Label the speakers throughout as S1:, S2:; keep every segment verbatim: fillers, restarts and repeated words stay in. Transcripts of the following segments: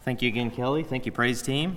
S1: Thank you again, Kelly. Thank you, praise team.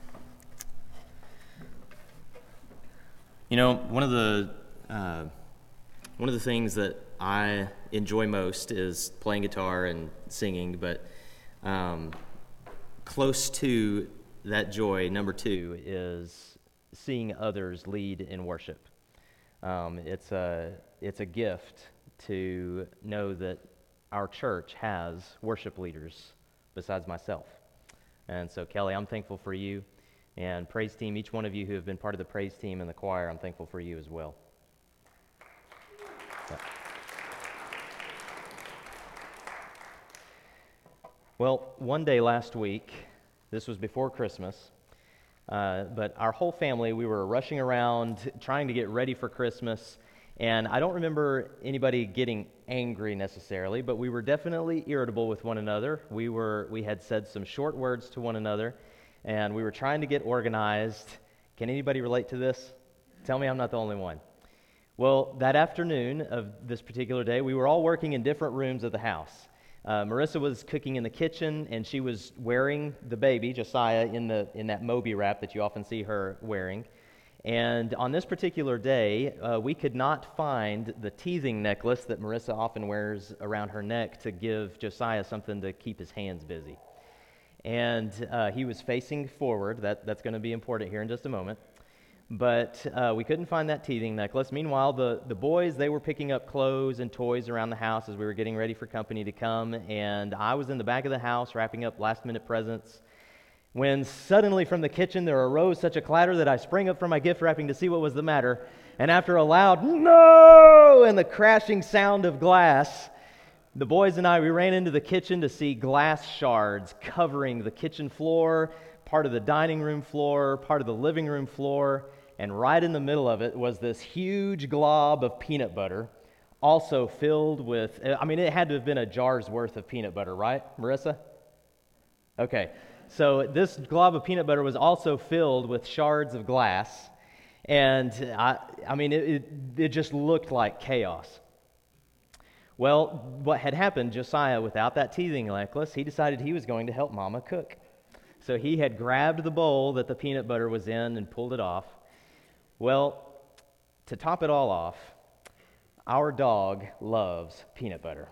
S1: You know, one of the uh, one of the things that I enjoy most is playing guitar and singing, but um, close to that joy, number two, is seeing others lead in worship. Um, it's a it's a gift to know that our church has worship leaders besides myself. And so, Kelly, I'm thankful for you. And praise team, each one of you who have been part of the praise team and the choir, I'm thankful for you as well. Yeah. Well, one day last week, this was before Christmas, uh, but our whole family, we were rushing around trying to get ready for Christmas. And I don't remember anybody getting angry necessarily, but we were definitely irritable with one another. We were we had said some short words to one another, and we were trying to get organized. Can anybody relate to this? Tell me I'm not the only one. Well, that afternoon of this particular day, we were all working in different rooms of the house. Uh, Marissa was cooking in the kitchen, and she was wearing the baby, Josiah, in the in that Moby wrap that you often see her wearing. And on this particular day, uh, we could not find the teething necklace that Marissa often wears around her neck to give Josiah something to keep his hands busy. And uh, he was facing forward. That, that's going to be important here in just a moment. But uh, we couldn't find that teething necklace. Meanwhile, the, the boys, they were picking up clothes and toys around the house as we were getting ready for company to come. And I was in the back of the house wrapping up last-minute presents, when suddenly from the kitchen there arose such a clatter that I sprang up from my gift wrapping to see what was the matter. And after a loud "No!" and the crashing sound of glass, the boys and I, we ran into the kitchen to see glass shards covering the kitchen floor, part of the dining room floor, part of the living room floor, and right in the middle of it was this huge glob of peanut butter, also filled with, I mean, it had to have been a jar's worth of peanut butter, right, Marissa? Okay. So this glob of peanut butter was also filled with shards of glass, and I, I mean, it, it, it just looked like chaos. Well, what had happened, Josiah, without that teething necklace, he decided he was going to help Mama cook. So he had grabbed the bowl that the peanut butter was in and pulled it off. Well, to top it all off, our dog loves peanut butter.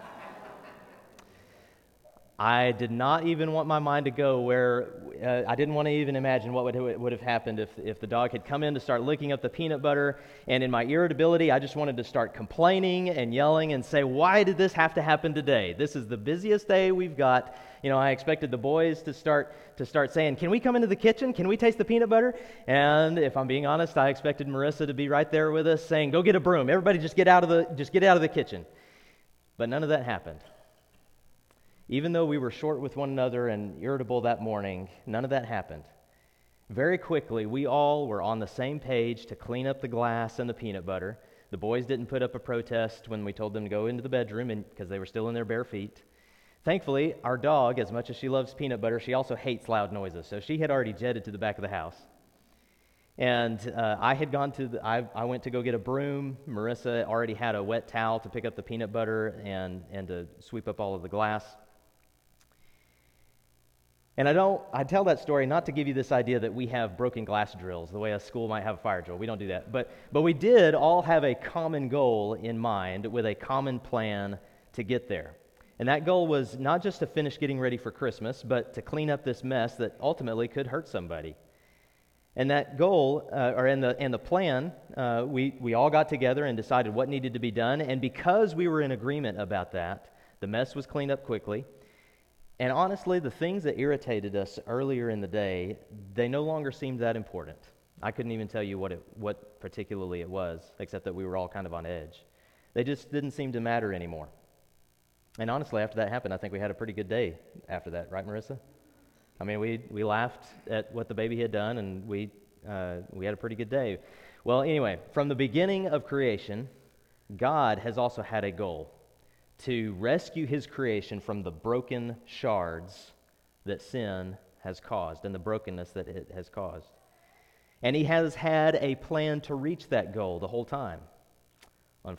S1: I did not even want my mind to go where, uh, I didn't want to even imagine what would, would have happened if, if the dog had come in to start licking up the peanut butter, and in my irritability, I just wanted to start complaining and yelling and say, why did this have to happen today? This is the busiest day we've got. You know, I expected the boys to start to start saying, can we come into the kitchen? Can we taste the peanut butter? And if I'm being honest, I expected Marissa to be right there with us saying, go get a broom. Everybody just get out of the, just get out of the kitchen. But none of that happened. Even though we were short with one another and irritable that morning, none of that happened. Very quickly, we all were on the same page to clean up the glass and the peanut butter. The boys didn't put up a protest when we told them to go into the bedroom and, because they were still in their bare feet. Thankfully, our dog, as much as she loves peanut butter, she also hates loud noises, so she had already jetted to the back of the house. And uh, I had gone to, the, I, I went to go get a broom. Marissa already had a wet towel to pick up the peanut butter and, and to sweep up all of the glass. And I don't, I tell that story not to give you this idea that we have broken glass drills, the way a school might have a fire drill. We don't do that. But, but we did all have a common goal in mind with a common plan to get there. And that goal was not just to finish getting ready for Christmas, but to clean up this mess that ultimately could hurt somebody. And that goal, uh, or in the and the plan, uh, we, we all got together and decided what needed to be done. And because we were in agreement about that, the mess was cleaned up quickly. And honestly, the things that irritated us earlier in the day, they no longer seemed that important. I couldn't even tell you what it, what particularly it was, except that we were all kind of on edge. They just didn't seem to matter anymore. And honestly, after that happened, I think we had a pretty good day after that, right, Marissa? I mean, we we laughed at what the baby had done, and we uh, we had a pretty good day. Well, anyway, from the beginning of creation, God has also had a goal: to rescue his creation from the broken shards that sin has caused and the brokenness that it has caused. And he has had a plan to reach that goal the whole time.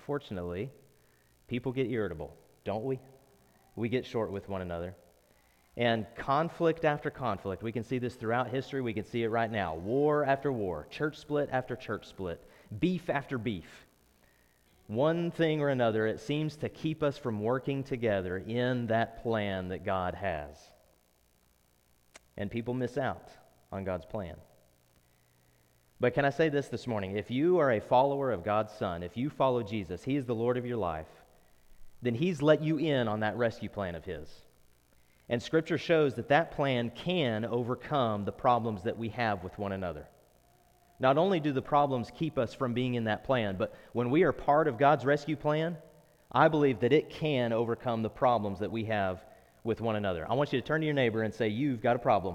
S1: Unfortunately, people get irritable, don't we? We get short with one another. And conflict after conflict, we can see this throughout history, we can see it right now. War after war, church split after church split, beef after beef. One thing or another, it seems to keep us from working together in that plan that God has. And people miss out on God's plan. But can I say this this morning? If you are a follower of God's Son, if you follow Jesus, He is the Lord of your life, then He's let you in on that rescue plan of His. And Scripture shows that that plan can overcome the problems that we have with one another. Not only do the problems keep us from being in that plan, but when we are part of God's rescue plan, I believe that it can overcome the problems that we have with one another. I want you to turn to your neighbor and say, "You've got a problem."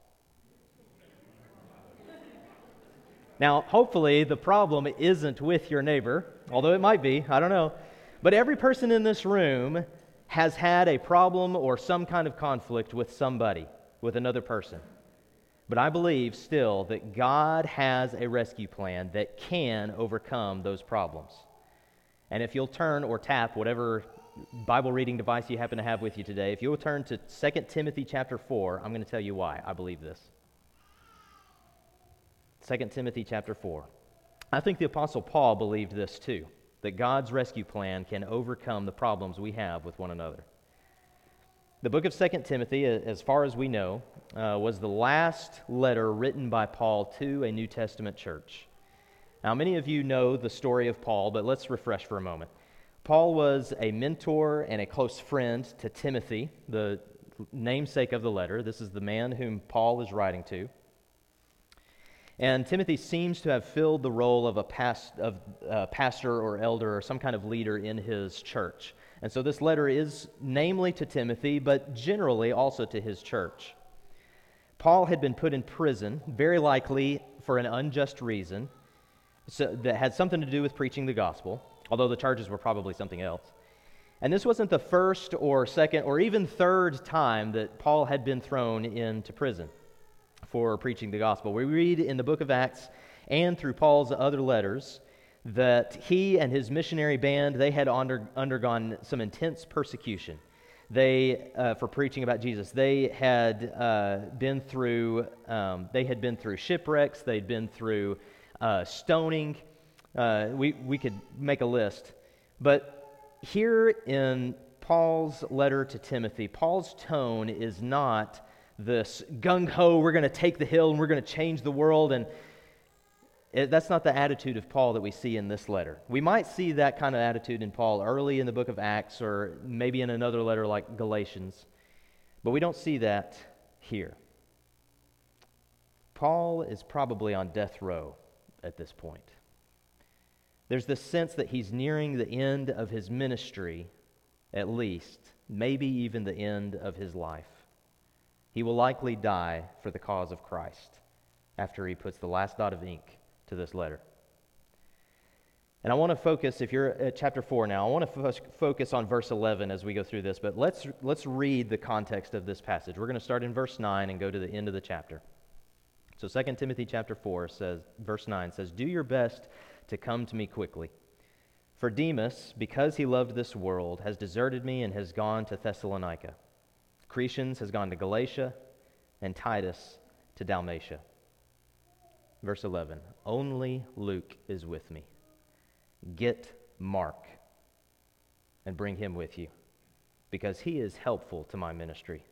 S1: Now, hopefully, the problem isn't with your neighbor, although it might be, I don't know. But every person in this room has had a problem or some kind of conflict with somebody, with another person. But I believe still that God has a rescue plan that can overcome those problems. And if you'll turn or tap whatever Bible reading device you happen to have with you today, if you'll turn to Second Timothy chapter four, I'm going to tell you why I believe this. Second Timothy chapter four. I think the Apostle Paul believed this too, that God's rescue plan can overcome the problems we have with one another. The book of Second Timothy, as far as we know, uh, was the last letter written by Paul to a New Testament church. Now, many of you know the story of Paul, but let's refresh for a moment. Paul was a mentor and a close friend to Timothy, the namesake of the letter. This is the man whom Paul is writing to. And Timothy seems to have filled the role of a past, of, uh, pastor or elder or some kind of leader in his church. And so this letter is namely to Timothy, but generally also to his church. Paul had been put in prison, very likely for an unjust reason, so that had something to do with preaching the gospel, although the charges were probably something else. And this wasn't the first or second or even third time that Paul had been thrown into prison for preaching the gospel. We read in the book of Acts and through Paul's other letters that he and his missionary band, they had under, undergone some intense persecution. They, uh, for preaching about Jesus, they had uh, been through, um, they had been through shipwrecks, they'd been through uh, stoning. Uh, we we could make a list, but here in Paul's letter to Timothy, Paul's tone is not this gung-ho, we're going to take the hill and we're going to change the world, and it, that's not the attitude of Paul that we see in this letter. We might see that kind of attitude in Paul early in the book of Acts or maybe in another letter like Galatians, but we don't see that here. Paul is probably on death row at this point. There's this sense that he's nearing the end of his ministry, at least, maybe even the end of his life. He will likely die for the cause of Christ after he puts the last dot of ink to this letter. And I want to focus, if you're at chapter four now, I want to fo- focus on verse eleven as we go through this, but let's let's read the context of this passage. We're going to start in verse nine and go to the end of the chapter. So Second Timothy chapter four says, verse nine says, "Do your best to come to me quickly. For Demas, because he loved this world, has deserted me and has gone to Thessalonica. Crescens has gone to Galatia, and Titus to Dalmatia." Verse eleven, "Only Luke is with me. Get Mark and bring him with you, because he is helpful to my ministry.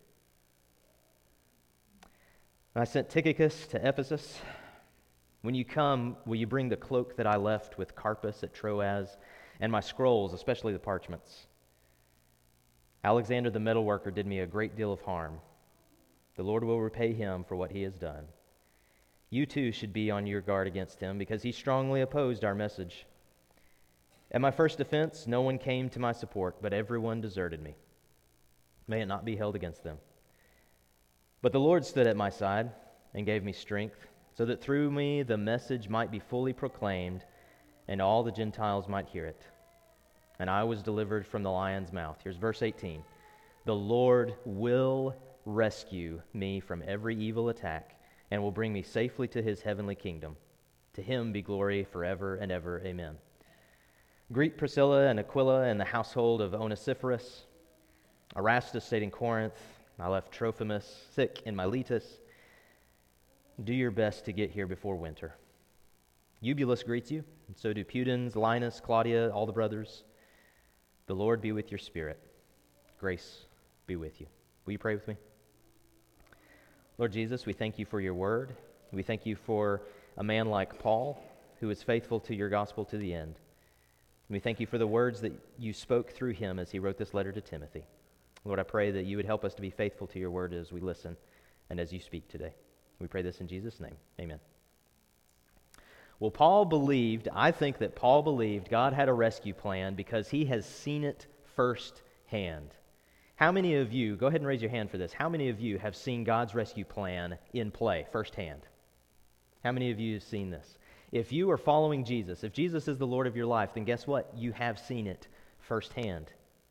S1: I sent Tychicus to Ephesus. When you come, will you bring the cloak that I left with Carpus at Troas, and my scrolls, especially the parchments? Alexander the metalworker did me a great deal of harm. The Lord will repay him for what he has done. You too should be on your guard against him, because he strongly opposed our message. At my first defense, no one came to my support, but everyone deserted me. May it not be held against them. But the Lord stood at my side and gave me strength, so that through me the message might be fully proclaimed, and all the Gentiles might hear it. And I was delivered from the lion's mouth." Here's verse eighteen. "The Lord will rescue me from every evil attack, and will bring me safely to his heavenly kingdom. To him be glory forever and ever. Amen. Greet Priscilla and Aquila and the household of Onesiphorus. Erastus stayed in Corinth. I left Trophimus sick in Miletus. Do your best to get here before winter. Eubulus greets you, and so do Pudens, Linus, Claudia, all the brothers. The Lord be with your spirit. Grace be with you. Will you pray with me? Lord Jesus, we thank you for your word. We thank you for a man like Paul, who is faithful to your gospel to the end. We thank you for the words that you spoke through him as he wrote this letter to Timothy. Lord, I pray that you would help us to be faithful to your word as we listen and as you speak today. We pray this in Jesus' name. Amen. Well, Paul believed, I think that Paul believed God had a rescue plan because he has seen it firsthand. How many of you, go ahead and raise your hand for this, how many of you have seen God's rescue plan in play firsthand? How many of you have seen this? If you are following Jesus, if Jesus is the Lord of your life, then guess what? You have seen it firsthand.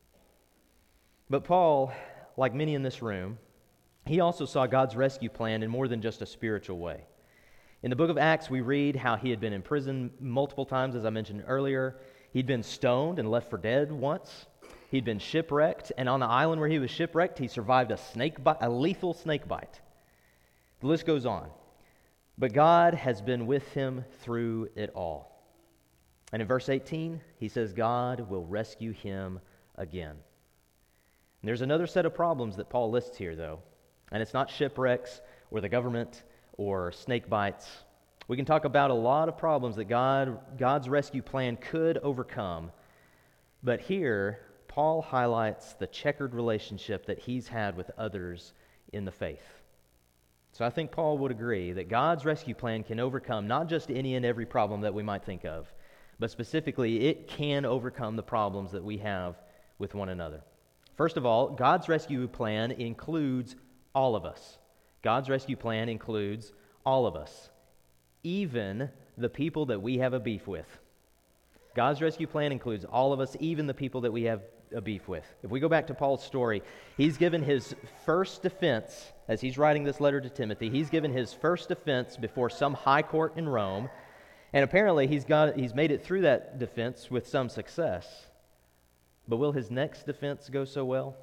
S1: But Paul, like many in this room, he also saw God's rescue plan in more than just a spiritual way. In the book of Acts, we read how he had been in prison multiple times, as I mentioned earlier. He'd been stoned and left for dead once. He'd been shipwrecked, and on the island where he was shipwrecked, he survived a snake bite, a lethal snake bite. The list goes on. But God has been with him through it all. And in verse eighteen, he says, God will rescue him again. And there's another set of problems that Paul lists here, though. And it's not shipwrecks or the government or snake bites. We can talk about a lot of problems that God, God's rescue plan could overcome. But here, Paul highlights the checkered relationship that he's had with others in the faith. So I think Paul would agree that God's rescue plan can overcome not just any and every problem that we might think of, but specifically it can overcome the problems that we have with one another. First of all, God's rescue plan includes all of us. God's rescue plan includes all of us, even the people that we have a beef with. God's rescue plan includes all of us, even the people that we have a beef with. If we go back to Paul's story, he's given his first defense, as he's writing this letter to Timothy, he's given his first defense before some high court in Rome, and apparently he's got he's made it through that defense with some success. But will his next defense go so well?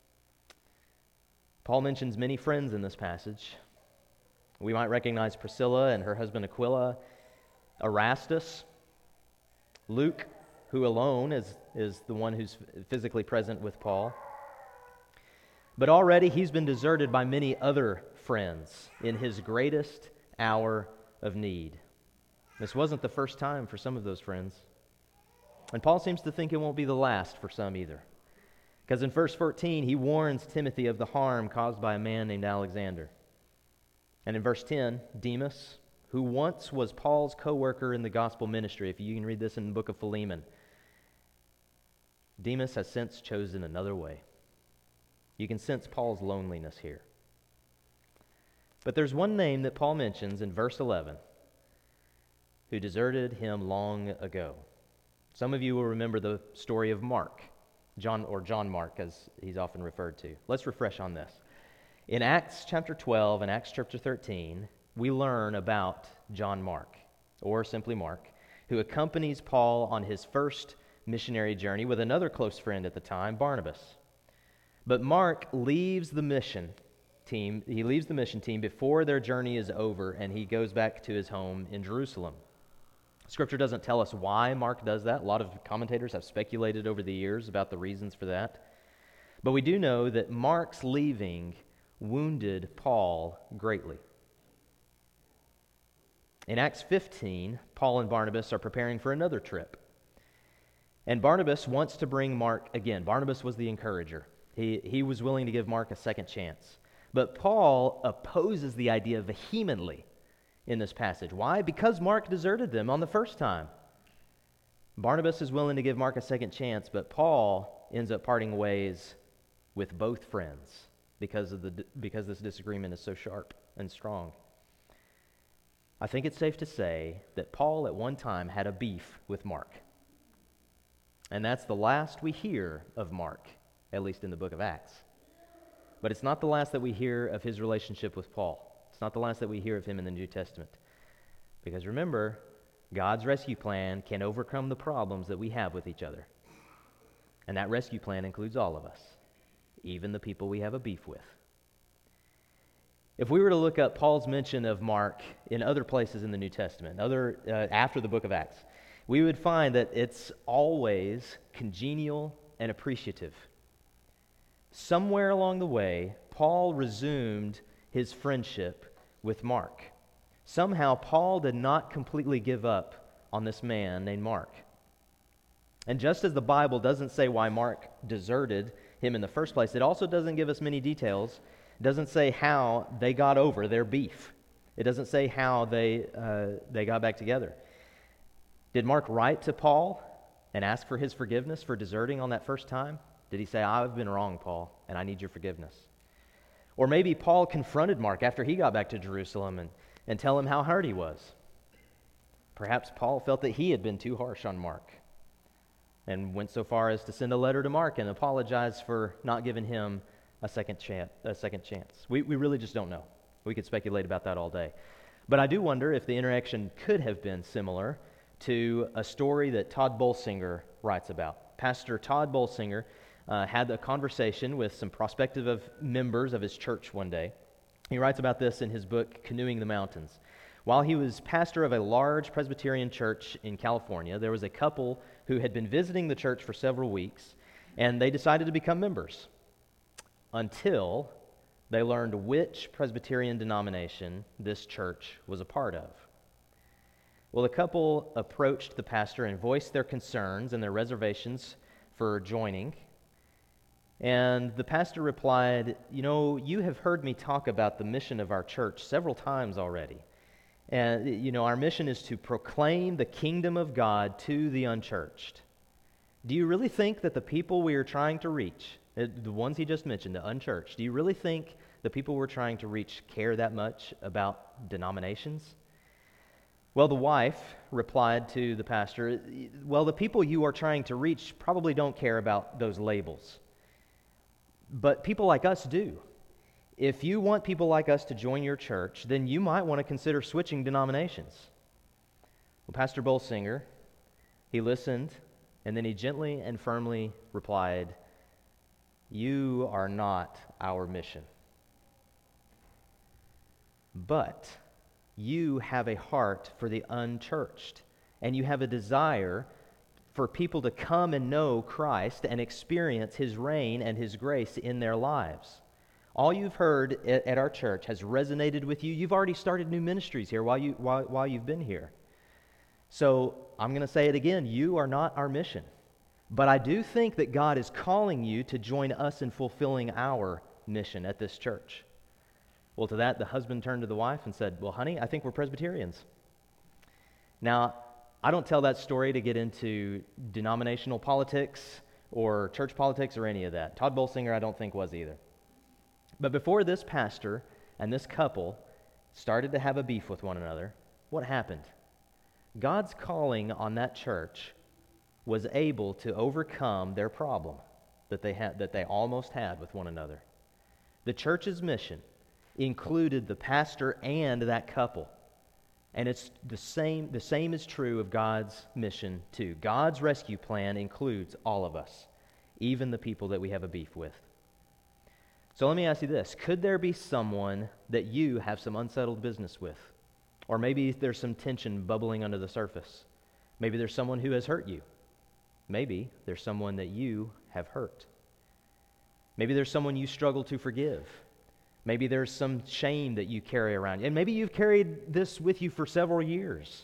S1: Paul mentions many friends in this passage. We might recognize Priscilla and her husband Aquila, Erastus, Luke, who alone is, is the one who's physically present with Paul. But already he's been deserted by many other friends in his greatest hour of need. This wasn't the first time for some of those friends. And Paul seems to think it won't be the last for some either. Because in verse fourteen, he warns Timothy of the harm caused by a man named Alexander. And in verse ten, Demas, who once was Paul's co-worker in the gospel ministry, if you can read this in the book of Philemon, Demas has since chosen another way. You can sense Paul's loneliness here. But there's one name that Paul mentions in verse eleven who deserted him long ago. Some of you will remember the story of Mark. John, or John Mark, as he's often referred to. Let's refresh on this. In Acts chapter twelve and Acts chapter thirteen, we learn about John Mark, or simply Mark, who accompanies Paul on his first missionary journey with another close friend at the time, Barnabas. But Mark leaves the mission team, he leaves the mission team before their journey is over, and he goes back to his home in Jerusalem. Scripture doesn't tell us why Mark does that. A lot of commentators have speculated over the years about the reasons for that. But we do know that Mark's leaving wounded Paul greatly. In Acts fifteen, Paul and Barnabas are preparing for another trip. And Barnabas wants to bring Mark again. Barnabas was the encourager. He, he was willing to give Mark a second chance. But Paul opposes the idea vehemently in this passage. Why? Because Mark deserted them on the first time. Barnabas is willing to give Mark a second chance, but Paul ends up parting ways with both friends because of the because this disagreement is so sharp and strong. I think it's safe to say that Paul at one time had a beef with Mark. And that's the last we hear of Mark, at least in the book of Acts. But it's not the last that we hear of his relationship with Paul. It's not the last that we hear of him in the New Testament. Because remember, God's rescue plan can overcome the problems that we have with each other. And that rescue plan includes all of us, even the people we have a beef with. If we were to look up Paul's mention of Mark in other places in the New Testament, other uh, after the book of Acts, we would find that it's always congenial and appreciative. Somewhere along the way, Paul resumed his friendship with Mark. Somehow, Paul did not completely give up on this man named Mark. And just as the Bible doesn't say why Mark deserted him in the first place, it also doesn't give us many details. It doesn't say how they got over their beef. It doesn't say how they uh, they got back together. Did Mark write to Paul and ask for his forgiveness for deserting on that first time? Did he say, I've been wrong, Paul, and I need your forgiveness? Or maybe Paul confronted Mark after he got back to Jerusalem and, and tell him how hurt he was. Perhaps Paul felt that he had been too harsh on Mark and went so far as to send a letter to Mark and apologize for not giving him a second chance. A second chance. We, we really just don't know. We could speculate about that all day. But I do wonder if the interaction could have been similar to a story that Todd Bolsinger writes about. Pastor Todd Bolsinger uh, had a conversation with some prospective of members of his church one day. He writes about this in his book, Canoeing the Mountains. While he was pastor of a large Presbyterian church in California, there was a couple who had been visiting the church for several weeks, and they decided to become members until they learned which Presbyterian denomination this church was a part of. Well, the couple approached the pastor and voiced their concerns and their reservations for joining. And the pastor replied, you know, you have heard me talk about the mission of our church several times already. And, you know, our mission is to proclaim the kingdom of God to the unchurched. Do you really think that the people we are trying to reach, the ones he just mentioned, the unchurched, do you really think the people we're trying to reach care that much about denominations? Well, the wife replied to the pastor, well, the people you are trying to reach probably don't care about those labels. But people like us do. If you want people like us to join your church, then you might want to consider switching denominations. Well, Pastor Bolsinger, he listened, and then he gently and firmly replied, you are not our mission. But you have a heart for the unchurched, and you have a desire for people to come and know Christ and experience His reign and His grace in their lives. All you've heard at our church has resonated with you. You've already started new ministries here while, you, while, while you've been here. So I'm going to say it again, you are not our mission. But I do think that God is calling you to join us in fulfilling our mission at this church. Well, to that, the husband turned to the wife and said, well, honey, I think we're Presbyterians. Now, I don't tell that story to get into denominational politics or church politics or any of that. Todd Bolsinger, I don't think, was either. But before this pastor and this couple started to have a beef with one another, what happened? God's calling on that church was able to overcome their problem that they had, that they almost had with one another. The church's mission included the pastor and that couple. And it's the same, the same is true of God's mission too. God's rescue plan includes all of us, even the people that we have a beef with. So let me ask you this. Could there be someone that you have some unsettled business with? Or maybe there's some tension bubbling under the surface. Maybe there's someone who has hurt you. Maybe there's someone that you have hurt. Maybe there's someone you struggle to forgive. Maybe there's some shame that you carry around. And maybe you've carried this with you for several years.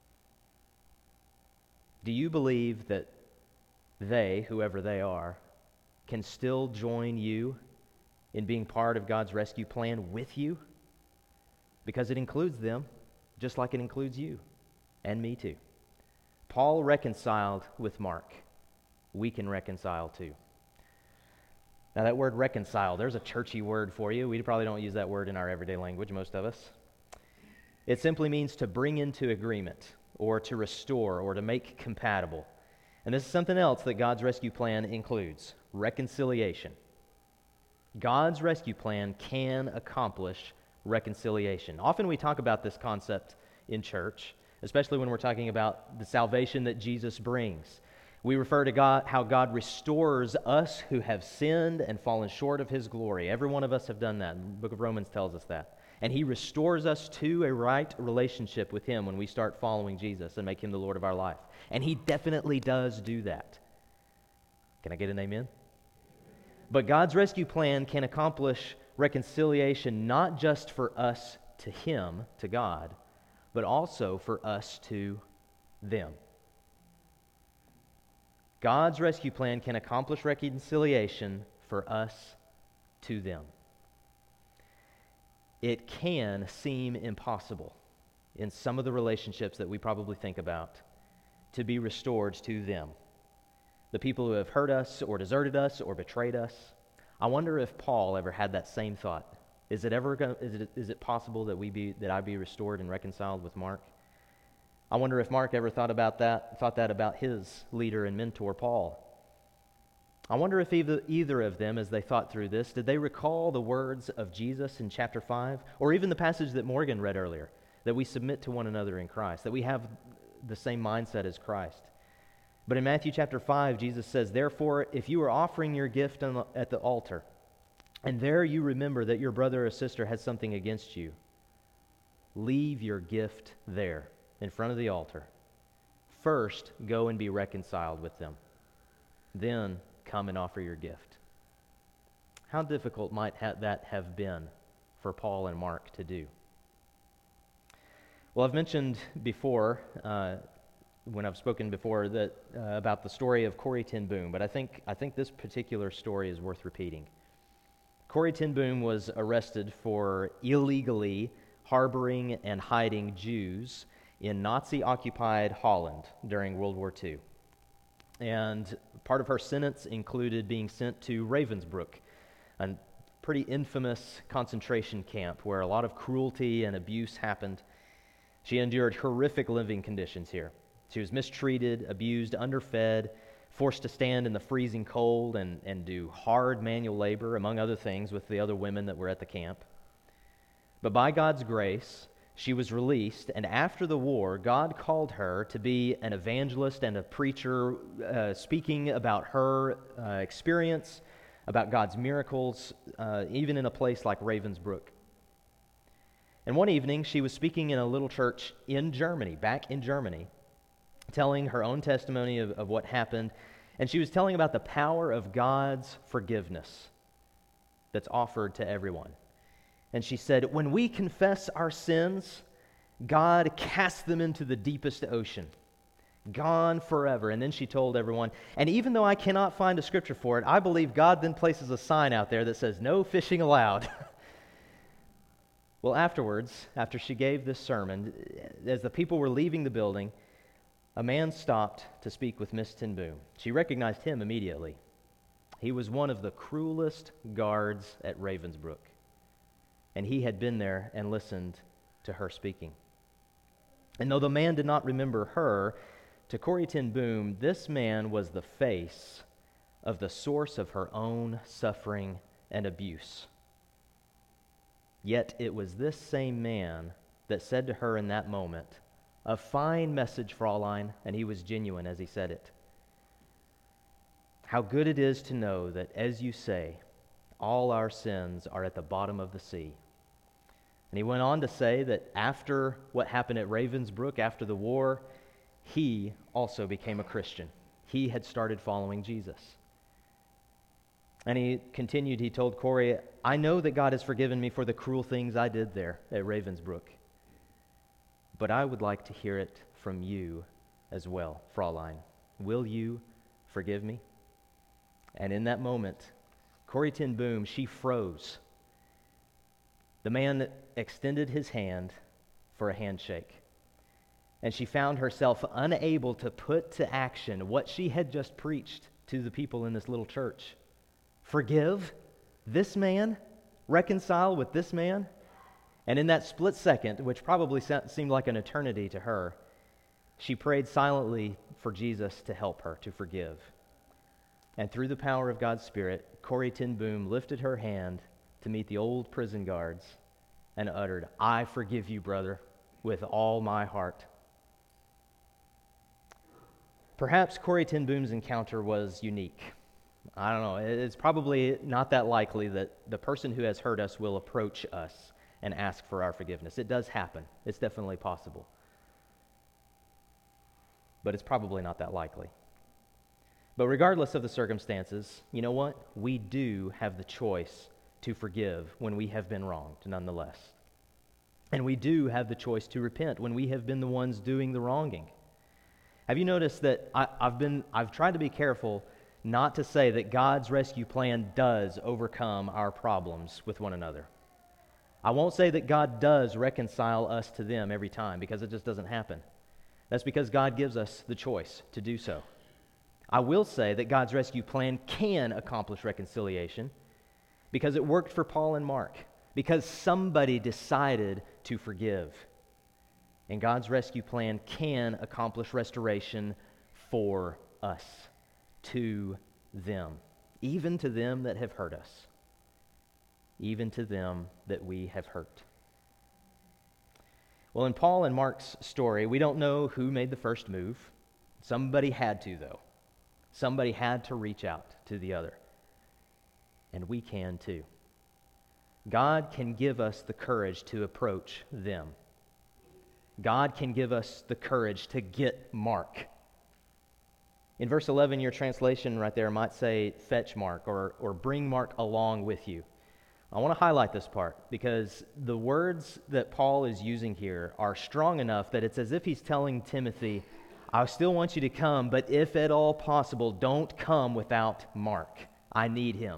S1: Do you believe that they, whoever they are, can still join you in being part of God's rescue plan with you? Because it includes them, just like it includes you and me too. Paul reconciled with Mark. We can reconcile too. Now that word reconcile, there's a churchy word for you. We probably don't use that word in our everyday language, most of us. It simply means to bring into agreement or to restore or to make compatible. And this is something else that God's rescue plan includes, reconciliation. God's rescue plan can accomplish reconciliation. Often we talk about this concept in church, especially when we're talking about the salvation that Jesus brings. We refer to God, how God restores us who have sinned and fallen short of His glory. Every one of us have done that. The book of Romans tells us that. And He restores us to a right relationship with Him when we start following Jesus and make Him the Lord of our life. And He definitely does do that. Can I get an amen? But God's rescue plan can accomplish reconciliation not just for us to Him, to God, but also for us to them. God's rescue plan can accomplish reconciliation for us to them. It can seem impossible in some of the relationships that we probably think about to be restored to them. The people who have hurt us or deserted us or betrayed us. I wonder if Paul ever had that same thought. Is it ever going is it is it possible that we be that I be restored and reconciled with Mark? I wonder if Mark ever thought about that, thought that about his leader and mentor, Paul. I wonder if either, either of them, as they thought through this, did they recall the words of Jesus in chapter five, or even the passage that Morgan read earlier, that we submit to one another in Christ, that we have the same mindset as Christ. But in Matthew chapter five, Jesus says, "Therefore, if you are offering your gift on the, at the altar, and there you remember that your brother or sister has something against you, leave your gift there in front of the altar. First, go and be reconciled with them. Then come and offer your gift." How difficult might ha- that have been for Paul and Mark to do? Well, I've mentioned before, uh, when I've spoken before, that uh, about the story of Corrie ten Boom, but I think I think this particular story is worth repeating. Corrie ten Boom was arrested for illegally harboring and hiding Jews in Nazi-occupied Holland during World War Two. And part of her sentence included being sent to Ravensbrück, a pretty infamous concentration camp where a lot of cruelty and abuse happened. She endured horrific living conditions here. She was mistreated, abused, underfed, forced to stand in the freezing cold and, and do hard manual labor, among other things, with the other women that were at the camp. But by God's grace, she was released, and after the war, God called her to be an evangelist and a preacher, uh, speaking about her uh, experience, about God's miracles, uh, even in a place like Ravensbrück. And one evening, she was speaking in a little church in Germany, back in Germany, telling her own testimony of, of what happened, and she was telling about the power of God's forgiveness that's offered to everyone. And she said, when we confess our sins, God casts them into the deepest ocean, gone forever. And then she told everyone, and even though I cannot find a scripture for it, I believe God then places a sign out there that says, no fishing allowed. Well, afterwards, after she gave this sermon, as the people were leaving the building, a man stopped to speak with Miss ten Boom. She recognized him immediately. He was one of the cruelest guards at Ravensbrück. And he had been there and listened to her speaking. And though the man did not remember her, to Corrie ten Boom, this man was the face of the source of her own suffering and abuse. Yet it was this same man that said to her in that moment, a fine message, Fraulein, and he was genuine as he said it. How good it is to know that, as you say, all our sins are at the bottom of the sea. And he went on to say that after what happened at Ravensbrück, after the war, he also became a Christian. He had started following Jesus. And he continued, he told Corrie, I know that God has forgiven me for the cruel things I did there at Ravensbrück. But I would like to hear it from you as well, Fraulein. Will you forgive me? And in that moment, Corrie ten Boom, she froze. The man extended his hand for a handshake. And she found herself unable to put to action what she had just preached to the people in this little church. Forgive this man? Reconcile with this man? And in that split second, which probably seemed like an eternity to her, she prayed silently for Jesus to help her to forgive. And through the power of God's Spirit, Corrie ten Boom lifted her hand to meet the old prison guards and uttered, I forgive you, brother, with all my heart. Perhaps Corrie ten Boom's encounter was unique. I don't know. It's probably not that likely that the person who has hurt us will approach us and ask for our forgiveness. It does happen. It's definitely possible. But it's probably not that likely. But regardless of the circumstances, you know what? We do have the choice to forgive when we have been wronged, nonetheless. And we do have the choice to repent when we have been the ones doing the wronging. Have you noticed that I, I've been, I've tried to be careful not to say that God's rescue plan does overcome our problems with one another. I won't say that God does reconcile us to them every time, because it just doesn't happen. That's because God gives us the choice to do so. I will say that God's rescue plan can accomplish reconciliation because it worked for Paul and Mark, because somebody decided to forgive. And God's rescue plan can accomplish restoration for us, to them, even to them that have hurt us, even to them that we have hurt. Well, in Paul and Mark's story, we don't know who made the first move. Somebody had to, though. Somebody had to reach out to the other. And we can too. God can give us the courage to approach them. God can give us the courage to get Mark. In verse eleven, your translation right there might say, fetch Mark, or, or bring Mark along with you. I want to highlight this part because the words that Paul is using here are strong enough that it's as if he's telling Timothy, I still want you to come, but if at all possible, don't come without Mark. I need him.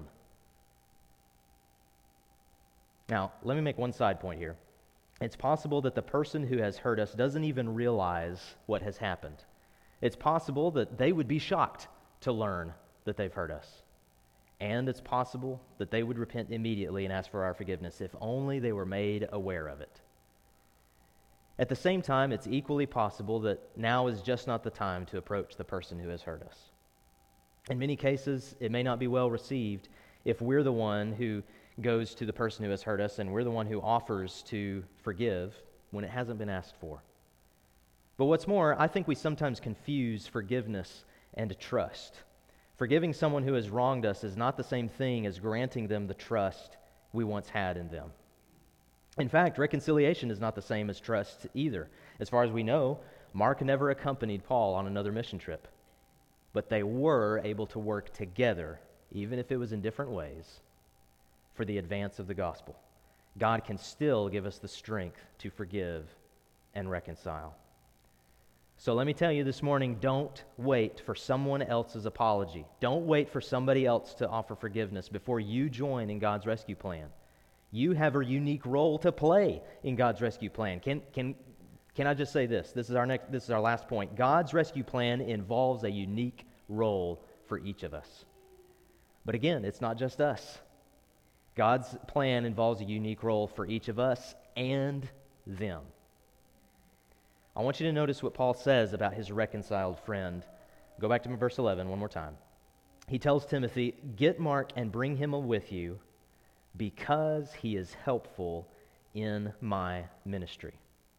S1: Now, let me make one side point here. It's possible that the person who has hurt us doesn't even realize what has happened. It's possible that they would be shocked to learn that they've hurt us. And it's possible that they would repent immediately and ask for our forgiveness if only they were made aware of it. At the same time, it's equally possible that now is just not the time to approach the person who has hurt us. In many cases, it may not be well received if we're the one who goes to the person who has hurt us and we're the one who offers to forgive when it hasn't been asked for. But what's more, I think we sometimes confuse forgiveness and trust. Forgiving someone who has wronged us is not the same thing as granting them the trust we once had in them. In fact, reconciliation is not the same as trust either. As far as we know, Mark never accompanied Paul on another mission trip. But they were able to work together, even if it was in different ways, for the advance of the gospel. God can still give us the strength to forgive and reconcile. So let me tell you this morning, don't wait for someone else's apology. Don't wait for somebody else to offer forgiveness before you join in God's rescue plan. You have a unique role to play in God's rescue plan. Can can can I just say this? This is our next this is our last point. God's rescue plan involves a unique role for each of us. But again, it's not just us. God's plan involves a unique role for each of us and them. I want you to notice what Paul says about his reconciled friend. Go back to verse eleven one more time. He tells Timothy, get Mark and bring him with you because he is helpful in my ministry.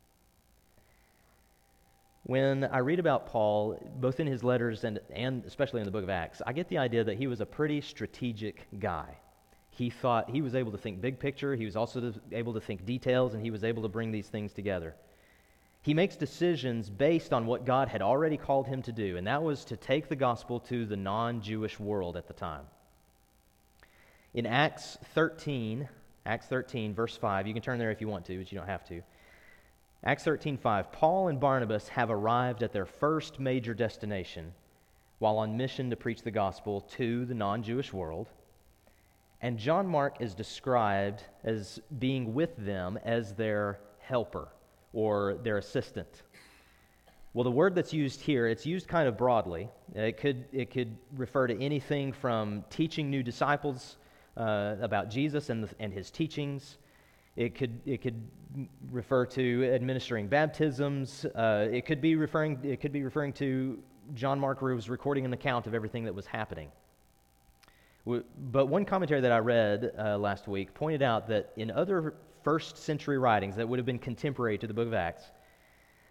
S1: When I read about Paul, both in his letters and, and especially in the book of Acts, I get the idea that he was a pretty strategic guy. He thought he was able to think big picture, he was also able to think details, and he was able to bring these things together. He makes decisions based on what God had already called him to do, and that was to take the gospel to the non-Jewish world at the time. In Acts thirteen, Acts thirteen, verse five, you can turn there if you want to, but you don't have to. Acts thirteen five, Paul and Barnabas have arrived at their first major destination while on mission to preach the gospel to the non-Jewish world. And John Mark is described as being with them as their helper or their assistant. Well, the word that's used here, it's used kind of broadly. It could it could refer to anything from teaching new disciples uh, about Jesus and the, and his teachings. It could it could refer to administering baptisms. Uh, it could be referring it could be referring to John Mark was recording an account of everything that was happening. But one commentary that I read uh, last week pointed out that in other first century writings that would have been contemporary to the book of Acts,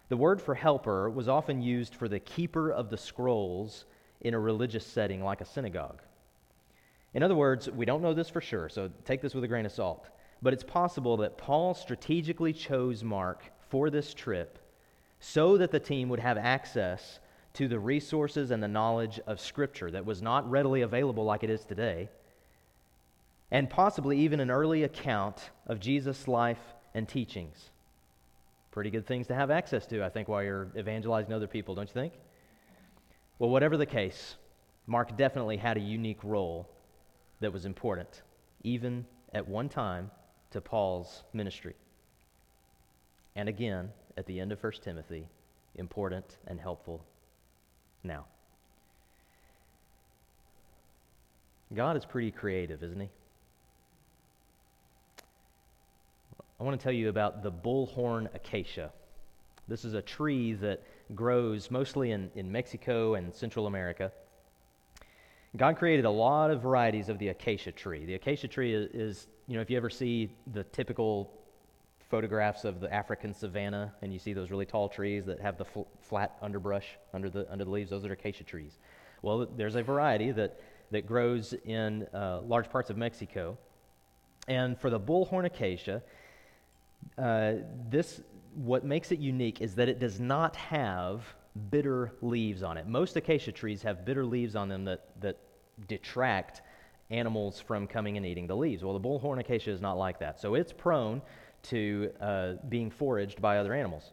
S1: The word for helper was often used for the keeper of the scrolls in a religious setting like a synagogue. In other words, we don't know this for sure, so take this with a grain of salt, but it's possible that Paul strategically chose Mark for this trip so that the team would have access to the resources and the knowledge of Scripture that was not readily available like it is today, and possibly even an early account of Jesus' life and teachings. Pretty good things to have access to, I think, while you're evangelizing other people, don't you think? Well, whatever the case, Mark definitely had a unique role that was important, even at one time, to Paul's ministry. And again, at the end of First Timothy, important and helpful now. God is pretty creative, isn't he? I want to tell you about the bullhorn acacia. This is a tree that grows mostly in, in Mexico and Central America. God created a lot of varieties of the acacia tree. The acacia tree is, is, you know, if you ever see the typical photographs of the African savanna and you see those really tall trees that have the fl- flat underbrush under the under the leaves, those are acacia trees. Well, there's a variety that, that grows in uh, large parts of Mexico. And for the bullhorn acacia, uh, this what makes it unique is that it does not have bitter leaves on it. Most acacia trees have bitter leaves on them that, that detract animals from coming and eating the leaves. Well, the bullhorn acacia is not like that. So it's prone to uh, being foraged by other animals.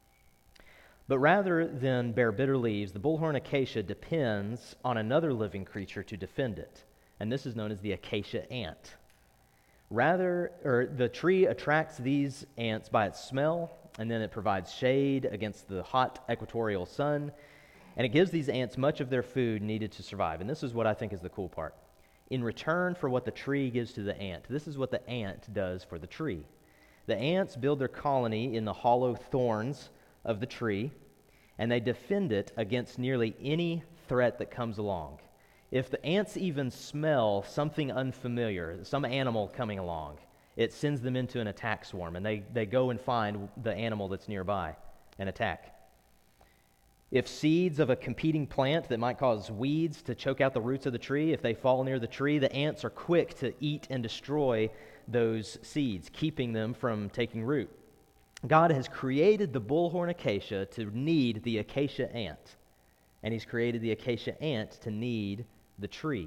S1: But rather than bear bitter leaves, the bullhorn acacia depends on another living creature to defend it. And this is known as the acacia ant. Rather, or the tree attracts these ants by its smell, and then it provides shade against the hot equatorial sun, and it gives these ants much of their food needed to survive. And this is what I think is the cool part. In return for what the tree gives to the ant, this is what the ant does for the tree. The ants build their colony in the hollow thorns of the tree, and they defend it against nearly any threat that comes along. If the ants even smell something unfamiliar, some animal coming along, it sends them into an attack swarm, and they, they go and find the animal that's nearby and attack. If seeds of a competing plant that might cause weeds to choke out the roots of the tree, if they fall near the tree, the ants are quick to eat and destroy those seeds, keeping them from taking root. God has created the bullhorn acacia to need the acacia ant, and He's created the acacia ant to need the tree.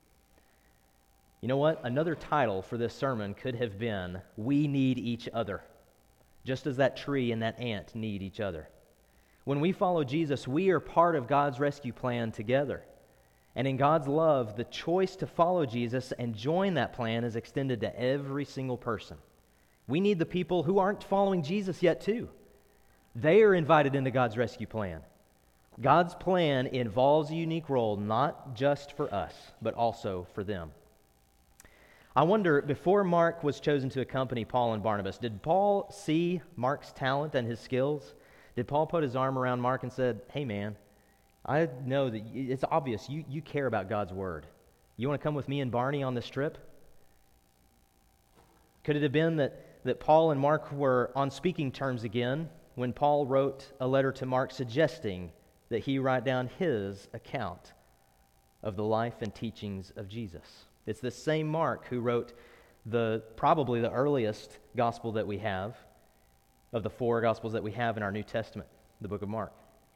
S1: You know what? Another title for this sermon could have been, "We Need Each Other," just as that tree and that ant need each other. When we follow Jesus, we are part of God's rescue plan together. And in God's love, the choice to follow Jesus and join that plan is extended to every single person. We need the people who aren't following Jesus yet, too. They are invited into God's rescue plan. God's plan involves a unique role, not just for us, but also for them. I wonder, before Mark was chosen to accompany Paul and Barnabas, did Paul see Mark's talent and his skills? Did Paul put his arm around Mark and said, "Hey man, I know that it's obvious you, you care about God's word. You want to come with me and Barney on this trip?" Could it have been that, that Paul and Mark were on speaking terms again when Paul wrote a letter to Mark suggesting that he write down his account of the life and teachings of Jesus? It's the same Mark who wrote the probably the earliest gospel that we have, of the four gospels that we have in our New Testament, the book of Mark.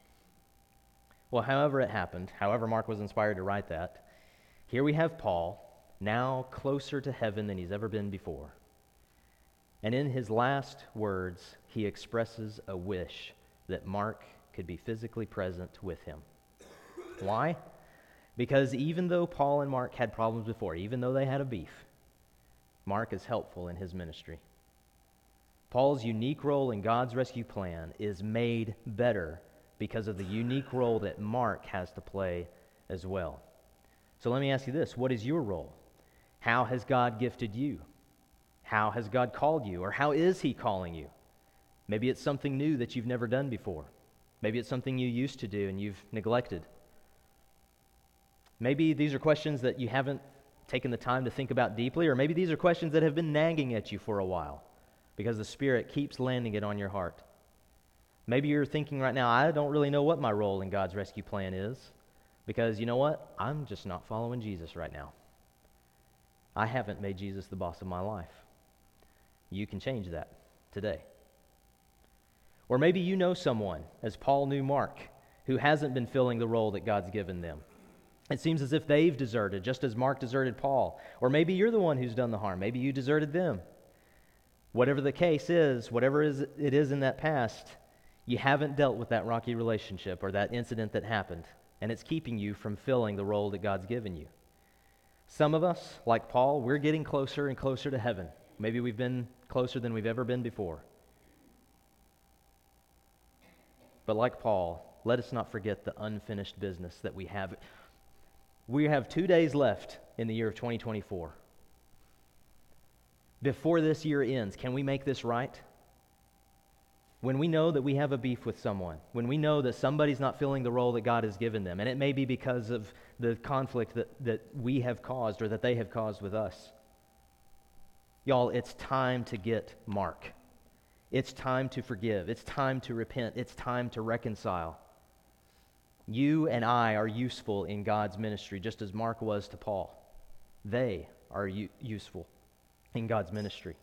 S1: Well, however it happened, however Mark was inspired to write that, here we have Paul, now closer to heaven than he's ever been before. And in his last words, he expresses a wish that Mark could be physically present with him. Why? Because even though Paul and Mark had problems before, even though they had a beef, Mark is helpful in his ministry. Paul's unique role in God's rescue plan is made better because of the unique role that Mark has to play as well. So let me ask you this. What is your role? How has God gifted you? How has God called you? Or how is He calling you? Maybe it's something new that you've never done before. Maybe it's something you used to do and you've neglected. Maybe these are questions that you haven't taken the time to think about deeply, or maybe these are questions that have been nagging at you for a while because the Spirit keeps landing it on your heart. Maybe you're thinking right now, I don't really know what my role in God's rescue plan is, because you know what? I'm just not following Jesus right now. I haven't made Jesus the boss of my life. You can change that today. Or maybe you know someone, as Paul knew Mark, who hasn't been filling the role that God's given them. It seems as if they've deserted, just as Mark deserted Paul. Or maybe you're the one who's done the harm. Maybe you deserted them. Whatever the case is, whatever is it is in that past, you haven't dealt with that rocky relationship or that incident that happened, and it's keeping you from filling the role that God's given you. Some of us, like Paul, we're getting closer and closer to heaven. Maybe we've been closer than we've ever been before. But like Paul, let us not forget the unfinished business that we have. We have two days left in the year of twenty twenty-four. Before this year ends, can we make this right? When we know that we have a beef with someone, when we know that somebody's not filling the role that God has given them, and it may be because of the conflict that, that we have caused or that they have caused with us, y'all, it's time to get Mark. It's time to forgive. It's time to repent. It's time to reconcile. You and I are useful in God's ministry, just as Mark was to Paul. They are u- useful in God's ministry.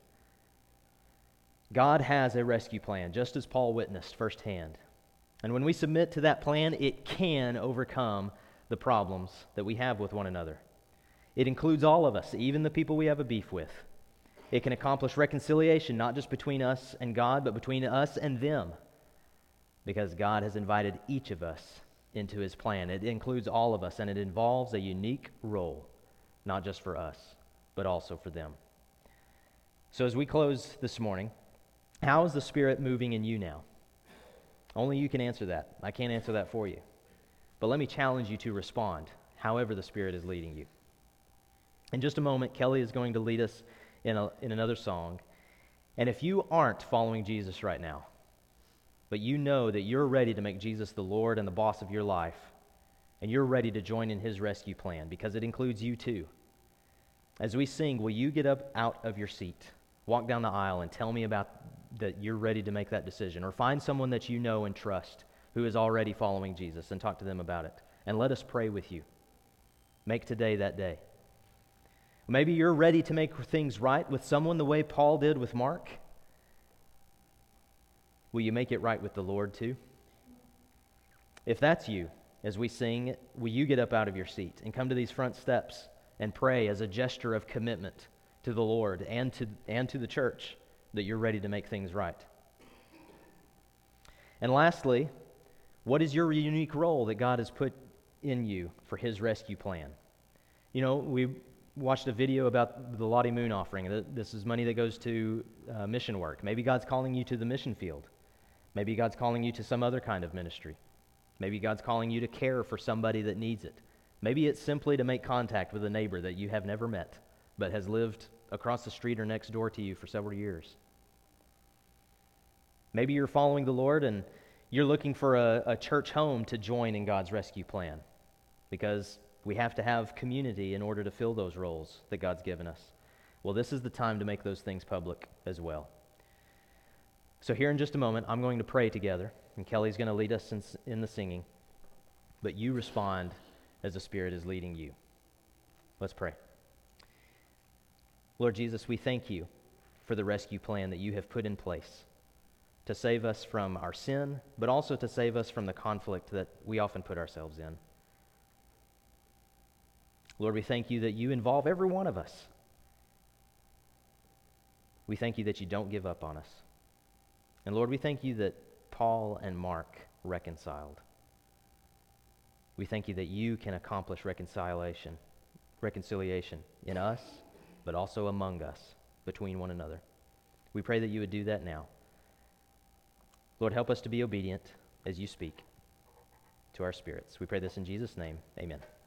S1: God has a rescue plan, just as Paul witnessed firsthand. And when we submit to that plan, it can overcome the problems that we have with one another. It includes all of us, even the people we have a beef with. It can accomplish reconciliation, not just between us and God, but between us and them, because God has invited each of us into his plan. It includes all of us, and it involves a unique role, not just for us, but also for them. So as we close this morning, how is the Spirit moving in you now? Only you can answer that. I can't answer that for you. But let me challenge you to respond, however the Spirit is leading you. In just a moment, Kelly is going to lead us in, a, in another song. And if you aren't following Jesus right now, but you know that you're ready to make Jesus the Lord and the boss of your life, and you're ready to join in his rescue plan, because it includes you too, as we sing, will you get up out of your seat, walk down the aisle, and tell me about that you're ready to make that decision, or find someone that you know and trust who is already following Jesus and talk to them about it, and let us pray with you. Make today that day. Maybe you're ready to make things right with someone the way Paul did with Mark. Will you make it right with the Lord too? If that's you, as we sing, will you get up out of your seat and come to these front steps and pray as a gesture of commitment to the Lord and to, and to the church that you're ready to make things right? And lastly, what is your unique role that God has put in you for his rescue plan? You know, we watched a video about the Lottie Moon offering. This is money that goes to uh, mission work. Maybe God's calling you to the mission field. Maybe God's calling you to some other kind of ministry. Maybe God's calling you to care for somebody that needs it. Maybe it's simply to make contact with a neighbor that you have never met, but has lived across the street or next door to you for several years. Maybe you're following the Lord and you're looking for a, a church home to join in God's rescue plan, because we have to have community in order to fill those roles that God's given us. Well, this is the time to make those things public as well. So here in just a moment, I'm going to pray together, and Kelly's going to lead us in, in the singing, but you respond as the Spirit is leading you. Let's pray. Lord Jesus, we thank you for the rescue plan that you have put in place to save us from our sin, but also to save us from the conflict that we often put ourselves in. Lord, we thank you that you involve every one of us. We thank you that you don't give up on us. And Lord, we thank you that Paul and Mark reconciled. We thank you that you can accomplish reconciliation, reconciliation in us, but also among us, between one another. We pray that you would do that now. Lord, help us to be obedient as you speak to our spirits. We pray this in Jesus' name. Amen.